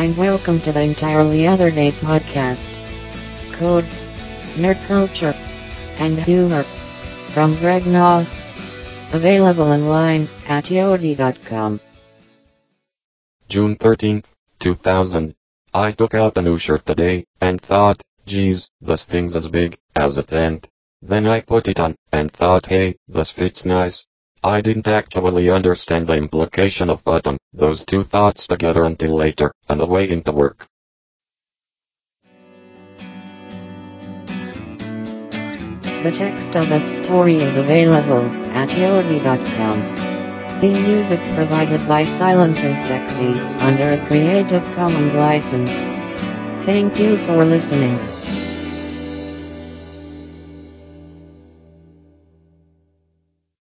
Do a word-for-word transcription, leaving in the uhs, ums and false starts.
and welcome to the Entirely Other Day podcast. Code, nerd culture, and humor from Greg Noss. Available online at yodi dot com. June thirteenth, two thousand. I took out a new shirt today, and thought, geez, this thing's as big as a tent. Then I put it on, and thought, hey, this fits nice. I didn't actually understand the implication of putting those two thoughts together until later, on the way into work. The text of the story is available at yodi dot com. Theme music provided by Silence is Sexy, under a Creative Commons license. Thank you for listening.